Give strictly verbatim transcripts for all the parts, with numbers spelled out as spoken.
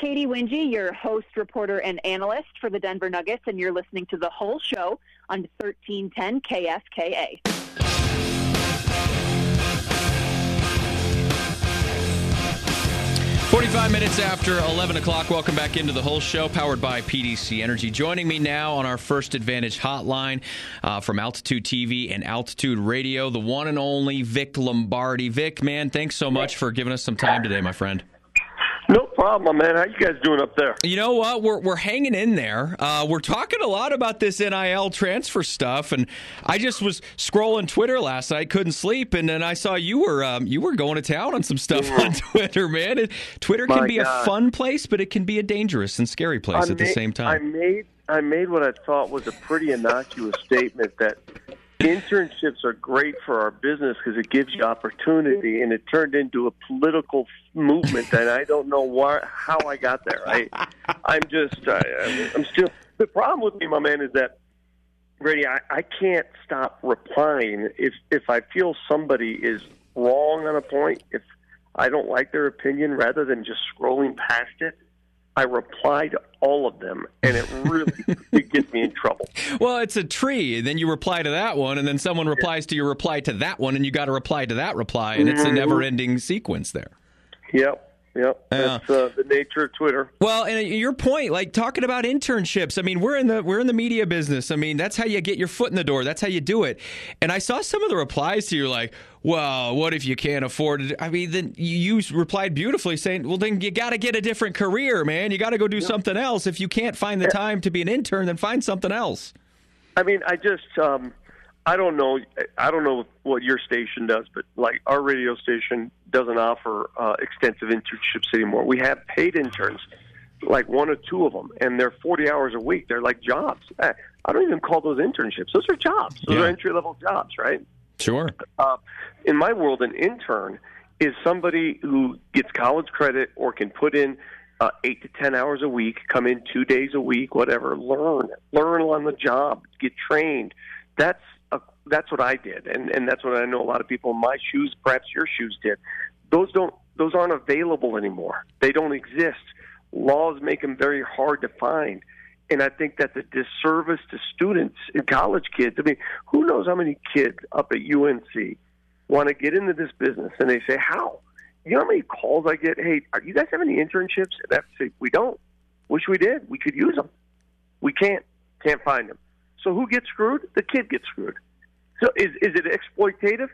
Katie Wingy, your host, reporter, and analyst for the Denver Nuggets, and you're listening to The Whole Show on thirteen ten K S K A. forty-five minutes after eleven o'clock, welcome back into The Whole Show, powered by P D C Energy. Joining me now on our First Advantage hotline uh, from Altitude T V and Altitude Radio, the one and only Vic Lombardi. Vic, man, thanks so much for giving us some time today, my friend. No problem, man. How you guys doing up there? You know what? We're we're hanging in there. Uh, we're talking a lot about this N I L transfer stuff, and I just was scrolling Twitter last night, couldn't sleep, and then I saw you were um, you were going to town on some stuff yeah. on Twitter, man. It, Twitter can My be God. a fun place, but it can be a dangerous and scary place I at the made, same time. I made I made what I thought was a pretty innocuous statement that internships are great for our business because it gives you opportunity, and it turned into a political movement that I don't know why, how I got there. I, I'm just, I, I'm still, the problem with me, my man, is that, Brady, I, I can't stop replying. If, if I feel somebody is wrong on a point, if I don't like their opinion, rather than just scrolling past it, I reply to all of them, and it really it gets me in trouble. Well, it's a tree. Then you reply to that one, and then someone replies to your reply to that one, and you got to reply to that reply, and it's a never-ending sequence there. Yep. Yep, that's uh, the nature of Twitter. Well, and your point, like talking about internships. I mean, we're in the we're in the media business. I mean, that's how you get your foot in the door. That's how you do it. And I saw some of the replies to you, like, "Well, what if you can't afford it?" I mean, then you replied beautifully, saying, "Well, then you got to get a different career, man. You got to go do yep. something else. If you can't find the time to be an intern, then find something else." I mean, I just. Um, I don't know. I don't know what your station does, but like our radio station doesn't offer uh, extensive internships anymore. We have paid interns, like one or two of them, and they're forty hours a week. They're like jobs. I don't even call those internships. Those are jobs. Those yeah. are entry level jobs, right? Sure. Uh, in my world, an intern is somebody who gets college credit or can put in uh, eight to ten hours a week, come in two days a week, whatever. Learn, learn on the job, get trained. That's That's what I did, and, and that's what I know a lot of people in my shoes, perhaps your shoes, did. Those don't, those aren't available anymore. They don't exist. Laws make them very hard to find, and I think that's a disservice to students and college kids. I mean, who knows how many kids up at U N C want to get into this business, and they say, how? You know how many calls I get? Hey, are you guys have any internships? And I have to say, we don't. Wish we did. We could use them. We can't. Can't find them. So who gets screwed? The kid gets screwed. So is is it exploitative?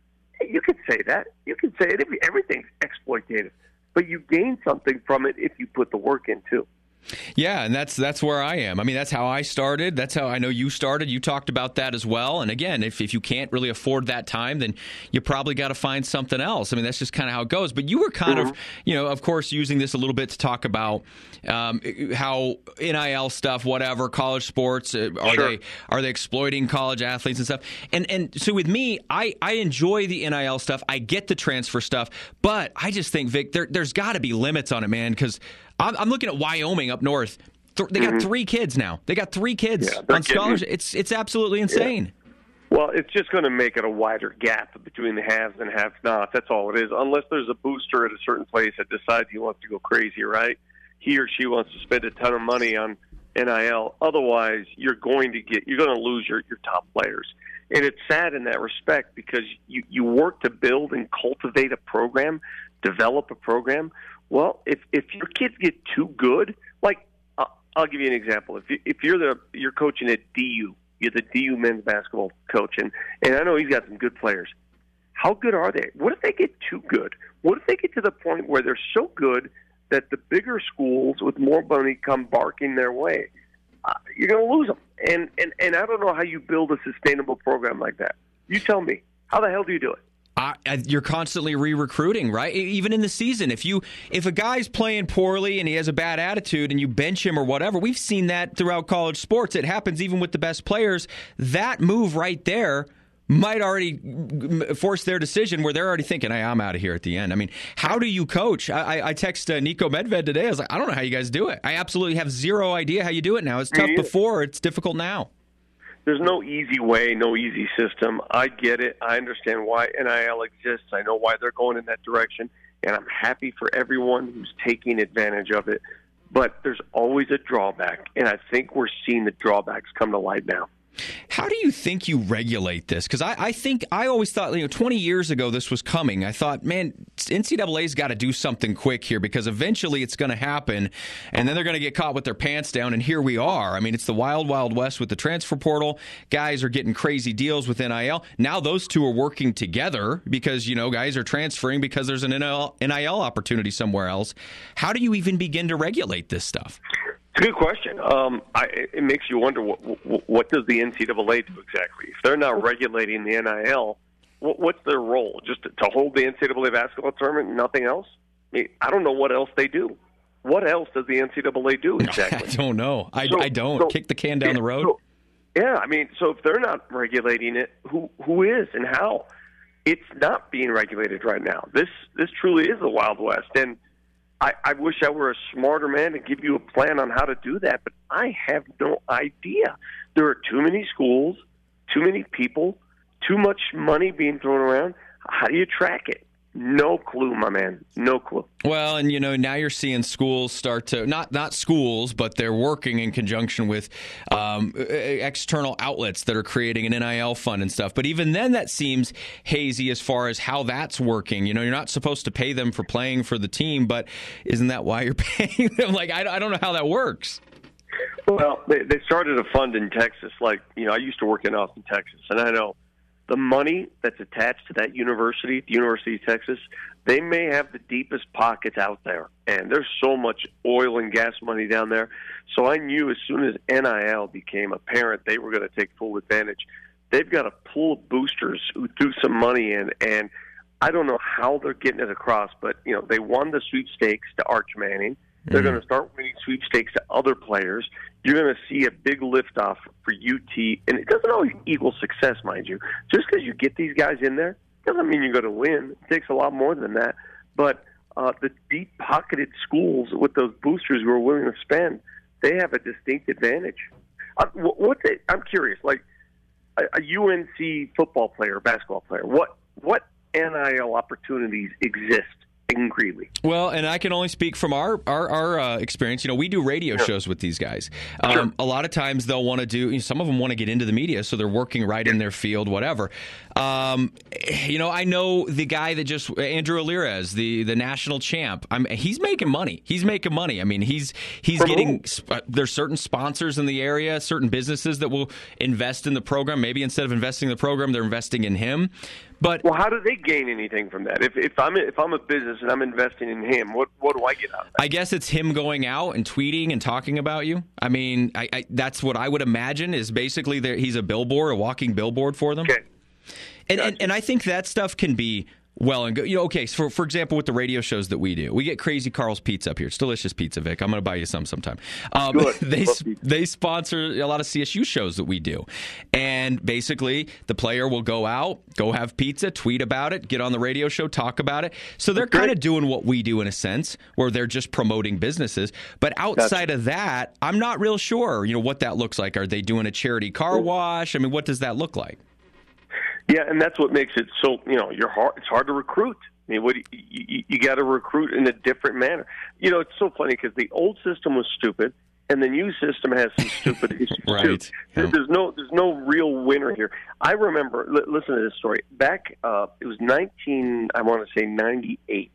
You could say that. You could say it. Everything's exploitative. But you gain something from it if you put the work in, too. Yeah, and that's that's where I am. I mean, that's how I started. That's how I know you started. You talked about that as well. And again, if, if you can't really afford that time, then you probably got to find something else. I mean, that's just kind of how it goes. But you were kind mm-hmm. of, you know, of course, using this a little bit to talk about um, how N I L stuff, whatever, college sports, uh, are sure. they are they exploiting college athletes and stuff? And and so with me, I, I enjoy the N I L stuff. I get the transfer stuff. But I just think, Vic, there, there's got to be limits on it, man, because I'm, I'm looking at Wyoming up north. Th- they got mm-hmm. three kids now. They got three kids yeah, on scholarship. It's it's absolutely insane. Yeah. Well, it's just going to make it a wider gap between the haves and have-nots. That's all it is. Unless there's a booster at a certain place that decides he wants to go crazy, right? He or she wants to spend a ton of money on N I L. Otherwise, you're going to get you're going to lose your, your top players. And it's sad in that respect because you, you work to build and cultivate a program, develop a program. Well, if if your kids get too good, like uh, I'll give you an example. If you, if you're the you're coaching at D U, you're the D U men's basketball coach, and and I know he's got some good players. How good are they? What if they get too good? What if they get to the point where they're so good that the bigger schools with more money come barking their way? Uh, you're going to lose them, and and and I don't know how you build a sustainable program like that. You tell me. How the hell do you do it? Uh, you're constantly re-recruiting, right? Even in the season, if you if a guy's playing poorly and he has a bad attitude and you bench him or whatever, we've seen that throughout college sports. It happens even with the best players. That move right there might already force their decision where they're already thinking, hey, I'm out of here at the end. I mean, how do you coach? I, I text uh, Nico Medved today. I was like, I don't know how you guys do it. I absolutely have zero idea how you do it now. It's tough before. It's difficult now. There's no easy way, no easy system. I get it. I understand why N I L exists. I know why they're going in that direction. and I'm happy for everyone who's taking advantage of it. But there's always a drawback, and I think we're seeing the drawbacks come to light now. How do you think you regulate this? Because I, I think I always thought, you know, twenty years ago this was coming. I thought, man, N C double A's got to do something quick here because eventually it's going to happen, and then they're going to get caught with their pants down, and here we are. I mean, it's the wild, wild west with the transfer portal. Guys are getting crazy deals with N I L. Now those two are working together because, you know, guys are transferring because there's an N I L opportunity somewhere else. How do you even begin to regulate this stuff? It's a good question. Um, I, it makes you wonder what, what, what does the N C double A do exactly? If they're not regulating the N I L, what, what's their role? Just to, to hold the N C double A basketball tournament and nothing else? I mean, I don't know what else they do. What else does the N C double A do exactly? I don't know. I, so, I don't. So, Kick the can down yeah, the road? So, yeah, I mean, so if they're not regulating it, who who is and how? It's not being regulated right now. This this truly is the Wild West, and I, I wish I were a smarter man to give you a plan on how to do that, but I have no idea. There are too many schools, too many people, too much money being thrown around. How do you track it? No clue, my man. No clue. Well, and, you know, now you're seeing schools start to, not not schools, but they're working in conjunction with um, external outlets that are creating an N I L fund and stuff. But even then, that seems hazy as far as how that's working. You know, you're not supposed to pay them for playing for the team, but isn't that why you're paying them? Like, I, I don't know how that works. Well, they, they started a fund in Texas. Like, you know, I used to work in Austin, Texas, and I know the money that's attached to that university, the University of Texas, they may have the deepest pockets out there. And there's so much oil and gas money down there. So I knew as soon as N I L became apparent, they were going to take full advantage. They've got a pool of boosters who threw some money in, and I don't know how they're getting it across, but, you know, they won the sweepstakes to Arch Manning. They're going to start winning sweepstakes to other players. You're going to see a big liftoff for U T, and it doesn't always equal success, mind you. Just because you get these guys in there doesn't mean you're going to win. It takes a lot more than that. But uh, the deep-pocketed schools with those boosters who are willing to spend, they have a distinct advantage. Uh, what they, I'm curious, like a, a U N C football player, basketball player, what what N I L opportunities exist in Greeley? Well, and I can only speak from our our, our uh, experience. You know, we do radio sure. shows with these guys. Um, sure. A lot of times they'll want to do, you know, some of them want to get into the media, so they're working right yeah. in their field, whatever. Um, you know, I know the guy that just, Andrew Alirez, the, the national champ, I'm, he's making money. He's making money. I mean, he's he's From getting, uh, there's certain sponsors in the area, certain businesses that will invest in the program. Maybe instead of investing in the program, they're investing in him. But well, how do they gain anything from that? If if I'm if I'm a business and I'm investing in him, what what do I get out of that? I guess it's him going out and tweeting and talking about you. I mean, I, I, that's what I would imagine is basically he's a billboard, a walking billboard for them. Okay. And, Gotcha. and and I think that stuff can be well and good. You know, okay, so for for example, with the radio shows that we do, we get Crazy Carl's Pizza up here. It's delicious pizza, Vic. I'm going to buy you some sometime. Um, Good. they they sponsor a lot of C S U shows that we do, and basically the player will go out, go have pizza, tweet about it, get on the radio show, talk about it. So they're kind of doing what we do in a sense, where they're just promoting businesses. But outside of that, I'm not real sure. You know what that looks like. Are they doing a charity car wash? I mean, what does that look like? Yeah, and that's what makes it so, you know, you're hard, it's hard to recruit. I mean, what you, you, you got to recruit in a different manner. You know, it's so funny because the old system was stupid, and the new system has some stupid issues right. too. Yeah. There's no, there's no real winner here. I remember, li- listen to this story. Back, uh, it was nineteen, I want to say ninety-eight.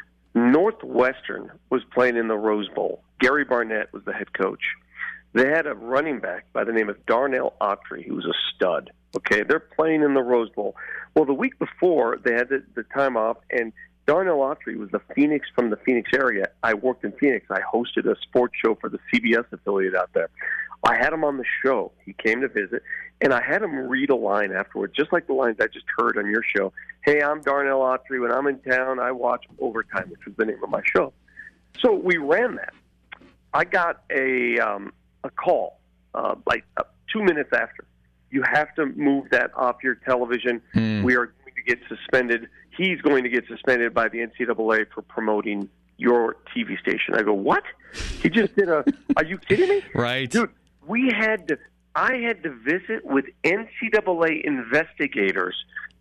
Northwestern was playing in the Rose Bowl. Gary Barnett was the head coach. They had a running back by the name of Darnell Autry, who was a stud. Okay, they're playing in the Rose Bowl. Well, the week before, they had the, the time off, and Darnell Autry was the Phoenix from the Phoenix area. I worked in Phoenix. I hosted a sports show for the C B S affiliate out there. I had him on the show. He came to visit, and I had him read a line afterwards, just like the lines I just heard on your show. Hey, I'm Darnell Autry. When I'm in town, I watch Overtime, which was the name of my show. So we ran that. I got a um, a call uh, like uh, two minutes after. You have to move that off your television. Mm. We are going to get suspended. He's going to get suspended by the N C double A for promoting your T V station. I go, what? He just did a, are you kidding me? Right. Dude, we had to, I had to visit with N C double A investigators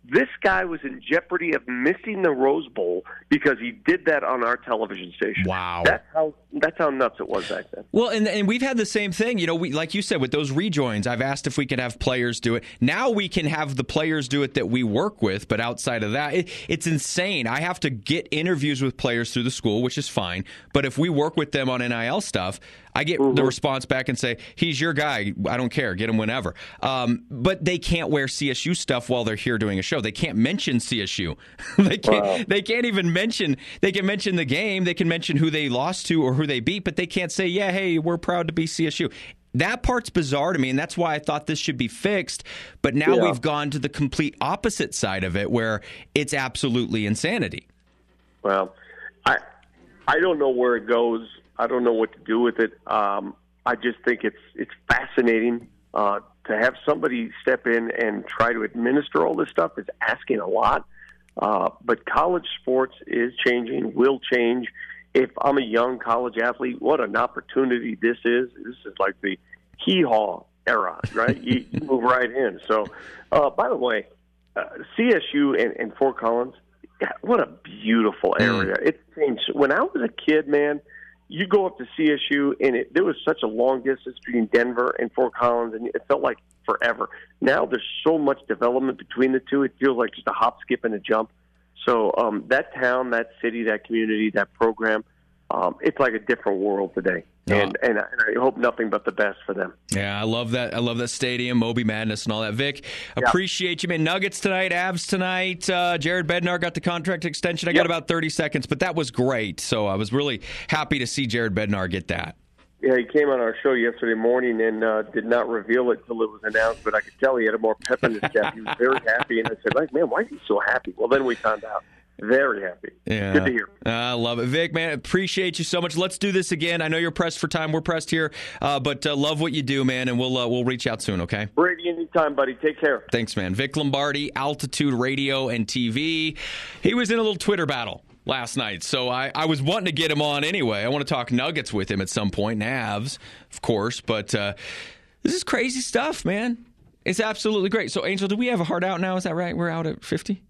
This guy was in jeopardy of missing the Rose Bowl because he did that on our television station. Wow. That's how that's how nuts it was back then. Well, and and we've had the same thing. You know, we like you said, with those rejoins, I've asked if we could have players do it. Now we can have the players do it that we work with, but outside of that, it, it's insane. I have to get interviews with players through the school, which is fine. But if we work with them on N I L stuff, I get mm-hmm. the response back and say, he's your guy. I don't care. Get him whenever. Um, but they can't wear C S U stuff while they're here doing a show. They can't mention C S U. they can't. Wow. They can't even mention. They can mention the game. They can mention who they lost to or who they beat, but they can't say, yeah, hey, we're proud to be C S U. That part's bizarre to me, and that's why I thought this should be fixed. But now yeah. we've gone to the complete opposite side of it, where it's absolutely insanity. Well, I I don't know where it goes. I don't know what to do with it. Um, I just think it's it's fascinating uh, to have somebody step in and try to administer all this stuff. Is asking a lot, uh, but college sports is changing, will change. If I'm a young college athlete, what an opportunity this is. This is like the hee-haw era, right? you, you move right in. So, uh, by the way, uh, C S U and, and Fort Collins, yeah, what a beautiful area. Mm. It's changed. When I was a kid, man, you go up to C S U, and it, there was such a long distance between Denver and Fort Collins, and it felt like forever. Now there's so much development between the two, it feels like just a hop, skip, and a jump. So um, that town, that city, that community, that program, um, it's like a different world today. Yeah. And, and and I hope nothing but the best for them. Yeah, I love that. I love that stadium, Moby Madness, and all that. Vic, yeah. appreciate you, man. Nuggets tonight, Avs tonight. Uh, Jared Bednar got the contract extension. I yep. got about thirty seconds, but that was great. So I was really happy to see Jared Bednar get that. Yeah, he came on our show yesterday morning and uh, did not reveal it until it was announced, but I could tell he had a more pep in his step. He was very happy, and I said, like, man, why is he so happy? Well, then we found out. Very happy. Yeah. Good to hear. I uh, love it. Vic, man, appreciate you so much. Let's do this again. I know you're pressed for time. We're pressed here, uh, but uh, love what you do, man, and we'll uh, we'll reach out soon, okay? Brady, anytime, buddy. Take care. Thanks, man. Vic Lombardi, Altitude Radio and T V. He was in a little Twitter battle last night, so I, I was wanting to get him on anyway. I want to talk Nuggets with him at some point, Navs, of course, but uh, this is crazy stuff, man. It's absolutely great. So, Angel, do we have a hard out now? Is that right? We're out at fifty?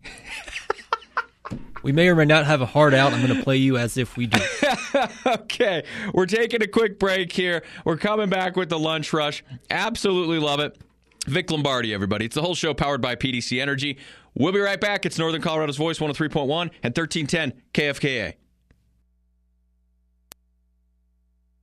We may or may not have a hard out. I'm going to play you as if we do. Okay. We're taking a quick break here. We're coming back with the lunch rush. Absolutely love it. Vic Lombardi, everybody. It's the whole show powered by P D C Energy. We'll be right back. It's Northern Colorado's Voice, one oh three point one and thirteen ten K F K A.